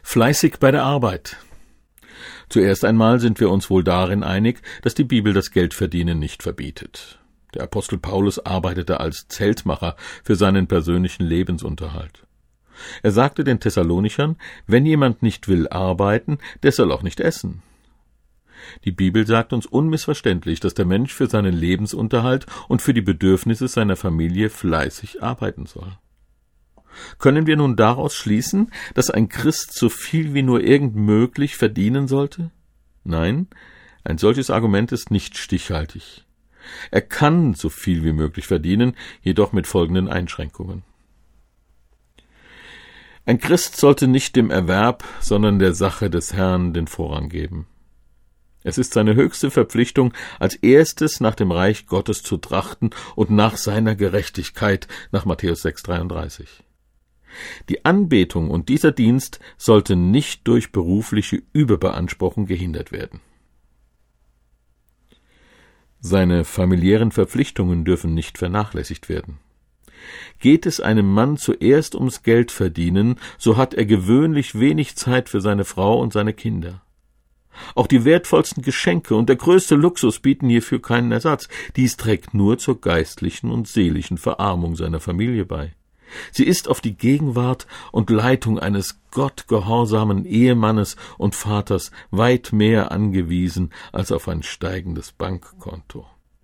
Fleißig bei der Arbeit. Zuerst einmal sind wir uns wohl darin einig, dass die Bibel das Geldverdienen nicht verbietet. Der Apostel Paulus arbeitete als Zeltmacher für seinen persönlichen Lebensunterhalt. Er sagte den Thessalonichern, wenn jemand nicht will arbeiten, der soll auch nicht essen. Die Bibel sagt uns unmissverständlich, dass der Mensch für seinen Lebensunterhalt und für die Bedürfnisse seiner Familie fleißig arbeiten soll. Können wir nun daraus schließen, dass ein Christ so viel wie nur irgend möglich verdienen sollte? Nein, ein solches Argument ist nicht stichhaltig. Er kann so viel wie möglich verdienen, jedoch mit folgenden Einschränkungen. Ein Christ sollte nicht dem Erwerb, sondern der Sache des Herrn den Vorrang geben. Es ist seine höchste Verpflichtung, als erstes nach dem Reich Gottes zu trachten und nach seiner Gerechtigkeit, nach Matthäus 6,33. Die Anbetung und dieser Dienst sollten nicht durch berufliche Überbeanspruchung gehindert werden. Seine familiären Verpflichtungen dürfen nicht vernachlässigt werden. Geht es einem Mann zuerst ums Geldverdienen, so hat er gewöhnlich wenig Zeit für seine Frau und seine Kinder. Auch die wertvollsten Geschenke und der größte Luxus bieten hierfür keinen Ersatz. Dies trägt nur zur geistlichen und seelischen Verarmung seiner Familie bei. Sie ist auf die Gegenwart und Leitung eines gottgehorsamen Ehemannes und Vaters weit mehr angewiesen als auf ein steigendes Bankkonto.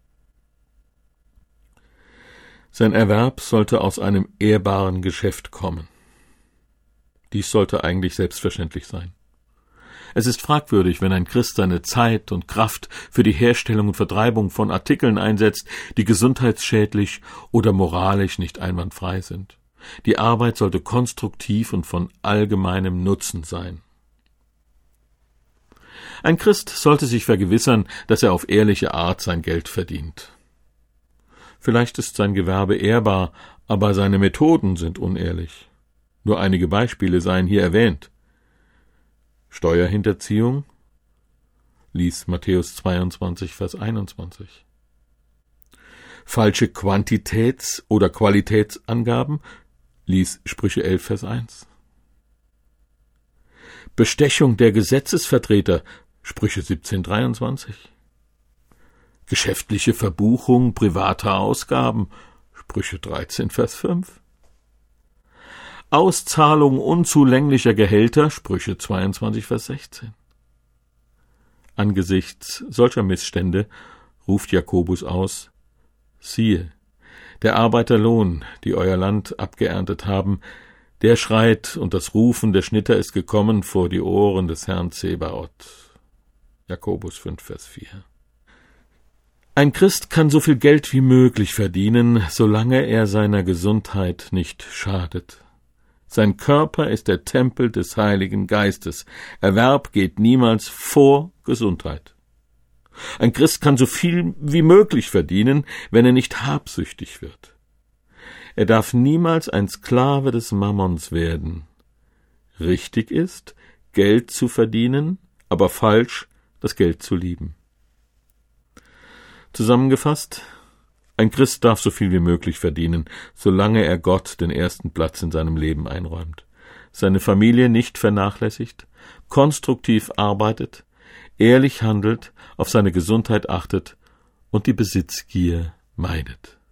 Sein Erwerb sollte aus einem ehrbaren Geschäft kommen. Dies sollte eigentlich selbstverständlich sein. Es ist fragwürdig, wenn ein Christ seine Zeit und Kraft für die Herstellung und Vertreibung von Artikeln einsetzt, die gesundheitsschädlich oder moralisch nicht einwandfrei sind. Die Arbeit sollte konstruktiv und von allgemeinem Nutzen sein. Ein Christ sollte sich vergewissern, dass er auf ehrliche Art sein Geld verdient. Vielleicht ist sein Gewerbe ehrbar, aber seine Methoden sind unehrlich. Nur einige Beispiele seien hier erwähnt. Steuerhinterziehung, lies Matthäus 22, Vers 21. Falsche Quantitäts- oder Qualitätsangaben, lies Sprüche 11, Vers 1. Bestechung der Gesetzesvertreter, Sprüche 17, 23. Geschäftliche Verbuchung privater Ausgaben, Sprüche 13, Vers 5. Auszahlung unzulänglicher Gehälter, Sprüche 22, Vers 16. Angesichts solcher Missstände ruft Jakobus aus: Siehe, der Arbeiterlohn, die euer Land abgeerntet haben, der schreit, und das Rufen der Schnitter ist gekommen vor die Ohren des Herrn Zebaoth. Jakobus 5, Vers 4. Ein Christ kann so viel Geld wie möglich verdienen, solange er seiner Gesundheit nicht schadet. Sein Körper ist der Tempel des Heiligen Geistes. Erwerb geht niemals vor Gesundheit. Ein Christ kann so viel wie möglich verdienen, wenn er nicht habsüchtig wird. Er darf niemals ein Sklave des Mammons werden. Richtig ist, Geld zu verdienen, aber falsch, das Geld zu lieben. Zusammengefasst: Ein Christ darf so viel wie möglich verdienen, solange er Gott den ersten Platz in seinem Leben einräumt, seine Familie nicht vernachlässigt, konstruktiv arbeitet, ehrlich handelt, auf seine Gesundheit achtet und die Besitzgier meidet.